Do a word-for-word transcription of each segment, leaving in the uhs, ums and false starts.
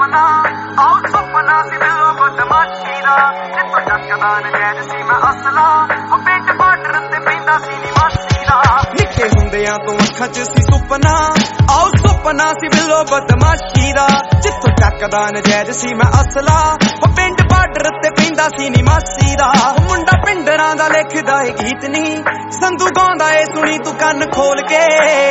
ਸੁਪਨਾ ਆਉ ਸੁਪਨਾ ਸੀ ਦਿਲੋਂ ਬਦਮਾਸ਼ੀ ਦਾ ਜਿੱਥੋਂ ਚੱਕਦਾ ਨਜੈਜ਼ ਸੀ ਮੈਂ ਅਸਲਾ ਉਹ ਪਿੰਡ ਬਾਰਡਰ ਤੇ ਪੈਂਦਾ ਸੀ ਨੀ ਮਾਸੀ ਦਾ ਨਿੱਕੇ ਹੁੰਦਿਆਂ ਤੋਂ ਅੱਖਾਂ 'ਚ ਸੀ ਸੁਪਨਾ ਆਉ ਸੁਪਨਾ ਸੀ ਦਿਲੋਂ ਬਦਮਾਸ਼ੀ ਦਾ ਜਿੱਥੋਂ ਚੱਕਦਾ ਨਜੈਜ਼ ਸੀ ਮੈਂ ਅਸਲਾ ਉਹ ਪਿੰਡ ਬਾਰਡਰ ਤੇ ਪੈਂਦਾ ਸੀ ਨੀ ਮਾਸੀ ਦਾ ਮੁੰਡਾ ਪਿੰਡਰਾਂ ਦਾ ਲਿਖਦਾ ਏ ਗੀਤ ਨੀ ਸੰਧੂ ਗਾਉਂਦਾ ਏ ਸੁਣੀ ਤੂੰ ਕੰਨ ਖੋਲ ਕੇ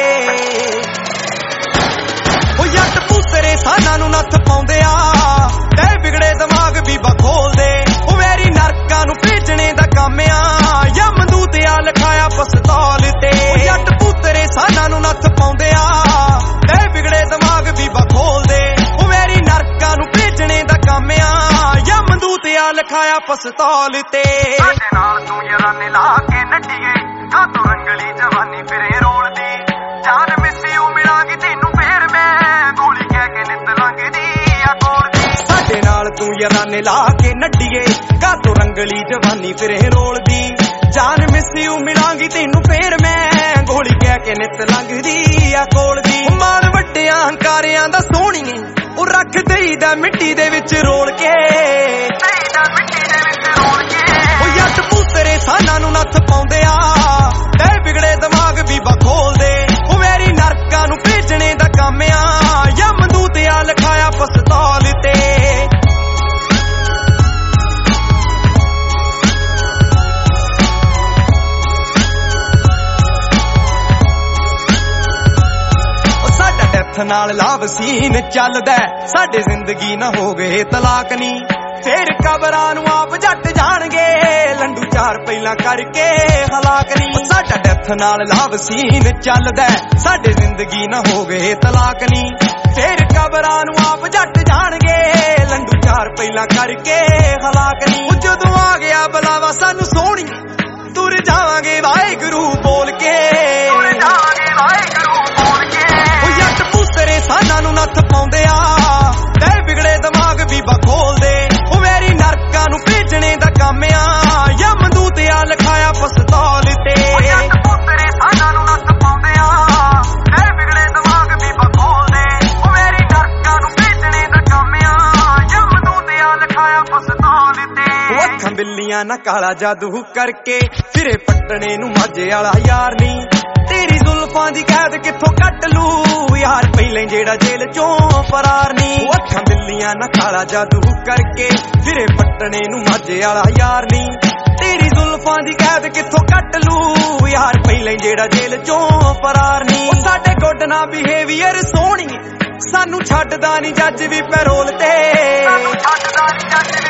ਉਹ ਜੱਟ ਪੁੱਤਰੇ ਸਾਨਾਂ ਨੂੰ ਨੱਥ ਪਾਉਂਦੇ ਆ ਤੇ ਵਿਗੜੇ ਦਿਮਾਗ ਬੀਬਾ ਖੋਲਦੇ ਉਹ ਵੈਰੀ ਨਰਕਾਂ ਨੂੰ ਭੇਜਣੇ ਦਾ ਕੰਮ ਆ ਯਮਦੂਤਿਆ ਲਿਖਾਇਆ ਪਸਤੌਲ ਤੇ ਉਹ ਜੱਟ ਪੁੱਤਰੇ ਸਾਨਾਂ ਨੂੰ ਨੱਥ ਪਾਉਂਦੇ ਆ ਤੇ ਵਿਗੜੇ ਦਿਮਾਗ ਬੀਬਾ ਖੋਲਦੇ ਉਹ ਵੈਰੀ ਨਰਕਾਂ ਨੂੰ ਭੇਜਣੇ ਦਾ ਕੰਮ ਆ ਯਮਦੂਤਿਆ ਲਿਖਾਇਆ ਪਸਤੌਲ ਤੇ ਸਾਡੇ ਨਾਲ ਤੂੰ ਯਾਰਾਨੇ ਲਾ ਕੇ ਨੱਡੀਏ ਕਾ ਤੂੰ ਰੰਗਲੀ ਜਵਾਨੀ ਫਿਰੇ ਰੋਲਦੀ ਜਾਨ ਮਿਸਿਓ ਮਿਲਾਂਗੀ ਤੈਨੂੰ ਫੇਰ ਮੈਂ ਗੋਲੀ ਕਹਿ ਕੇ ਨਿੱਤ ਲੰਘਦੀ ਆ ਕੋਲ ਦੀ ਸਾਡੇ ਨਾਲ ਤੂੰ ਯਾਰਾਨੇ ਲਾ ਕੇ ਨੱਡੀਏ ਕਾ ਤੂੰ ਰੰਗਲੀ ਜਵਾਨੀ ਫਿਰੇ ਰੋਲਦੀ ਜਾਨ ਮਿਸਿਓ ਮਿਲਾਂਗੀ ਤੈਨੂੰ ਫੇਰ ਮੈਂ ਗੋਲੀ ਕਹਿ ਕੇ ਨਿੱਤ ਲੰਘਦੀ ਆ ਕੋਲ ਦੀ ਮਾਣ ਵੱਡਿਆਂ ਹੰਕਾਰਿਆਂ ਦਾ ਸੋਹਣੀਏ ਉਹ ਰੱਖ ਦੇਈਦਾ ਮਿੱਟੀ ਦੇ ਵਿੱਚ ਰੋਲ ਕੇ ਦੇਈਦਾ ਮਿੱਟੀ ਦੇ ਵਿੱਚ ਰੋਲ ਕੇ ਉਹ ਜੱਟ ਪੁੱਤਰੇ ਸਾਨਾਂ ਨੂੰ ਨੱਥ ਪਾਉਂਦੇ ਆ ਤੇ ਵਿਗੜੇ ਦਿਮਾਗ ਬੀਬਾ ਖੋਲਦੇ ਉਹ ਵੈਰੀ ਨਰਕਾਂ ਨੂੰ ਭੇਜਣੇ ਦਾ ਕੰਮ ਆ ਯਮਦੂਤਿਆ ਲਿਖਾਇਆ ਪਸਤੌਲ ਤੇ ਨਾਲ ਲਾਭ ਸੀਨ ਚੱਲਦਾ ਸਾਡੇ ਜ਼ਿੰਦਗੀ ਨਾ ਹੋ ਗਏ ਤਲਾਕ ਨੀ ਫੇਰ ਕਬਰਾਂ ਨੂੰ ਆਪ ਜੱਟ ਜਾਣਗੇ ਲੰਡੂ ਚਾਰ ਪਹਿਲਾਂ ਕਰਕੇ ਹਲਾਕ ਨੀ ਸਾਡਾ ਡੈਥ ਨਾਲ ਲਾਭ ਸੀਨ ਚੱਲਦਾ ਸਾਡੇ ਜ਼ਿੰਦਗੀ ਨਾ ਹੋ ਗਏ ਤਲਾਕ ਨੀ ਫੇਰ ਕਬਰਾਂ ਨੂੰ ਆਪ ਜੱਟ ਜਾਣਗੇ ਲੰਡੂ ਚਾਰ ਪਹਿਲਾਂ ਕਰਕੇ ਹਲਾਕ ਨੀ ਜਦੋਂ ਆ ਗਿਆ ਬੁਲਾਵਾ ਸਾਨੂੰ ਸੋਹਣੀ ਤੁਰ ਜਾਵਾਂਗੇ ਵਾਹਿਗੁਰੂ ਬੋਲ ਕੇ ਤੁਰ ਜਾਵਾਂਗੇ ਵਾਹਿਗੁਰੂ ਬੋਲ ਕੇ ਸਾਨਾਂ ਨੂੰ ਨੱਥ ਪਾਉਂਦੇ ਆ ਤੇ ਵਿਗੜੇ ਦਿਮਾਗ ਬੀਬਾ ਖੋਲਦੇ ਉਹ ਵੈਰੀ ਨਰਕਾਂ ਨੂੰ ਭੇਜਣੇ ਦਾ ਕੰਮ ਆ ਯਮਦੂਤਿਆ ਲਿਖਾਇਆ ਪਸਤੌਲ ਤੇ ਪੁੱਤਰੇ ਸਾਨਾਂ ਨੂੰ ਨੱਥ ਪਾਉਂਦੇ ਆ ਤੇ ਵਿਗੜੇ ਦਿਮਾਗ ਬੀਬਾ ਖੋਲਦੇ ਉਹ ਵੈਰੀ ਨਰਕਾਂ ਨੂੰ ਭੇਜਣੇ ਦਾ ਕੰਮ ਆ ਯਮਦੂਤਿਆ ਲਿਖਾਇਆ ਪਸਤੌਲ ਤੇ ਅੱਖਾਂ ਬਿੱਲੀਆਂ ਨਾ ਕਾਲਾ ਜਾਦੂ ਕਰਕੇ ਫਿਰੇ ਪੱਟਣੇ ਨੂੰ ਮਾਝੇ ਵਾਲਾ ਯਾਰ ਨੀ ਤੇਰੀ ਜ਼ੁਲਫਾਂ ਦੀ ਕੈਦ ਕਿੱਥੋਂ ਕੱਟ ਲੂ ਯਾਰ ਪਹਿਲੇ ਜਿਹੜਾ ਜੇਲ੍ਹ ਚੋਂ ਫਰਾਰ ਨੀ ਅੱਖਾਂ ਬਿੱਲੀਆਂ ਨਾ ਕਾਲਾ ਜਾਦੂ ਕਰਕੇ ਫਿਰੇ ਪੱਟਣੇ ਨੂੰ ਮਾਝੇ ਵਾਲਾ ਯਾਰ ਨੀ ਤੇਰੀ ਜ਼ੁਲਫਾਂ ਦੀ ਕੈਦ ਕਿੱਥੋਂ ਕੱਟ ਲੂ ਯਾਰ ਪਹਿਲੇ ਜਿਹੜਾ ਜੇਲ੍ਹ ਚੋਂ ਫਰਾਰ ਨੀ ਸਾਡੇ ਗੁੱਡ ਨਾ ਬਿਹੇਵੀਅਰ ਸੋਹਣੀ ਸਾਨੂੰ ਛੱਡਦਾ ਨੀ ਜੱਜ ਵੀ ਪੈਰੋਲ ਤੇ ਸਾਨੂੰ ਛੱਡਦਾ ਨੀ ਜੱਜ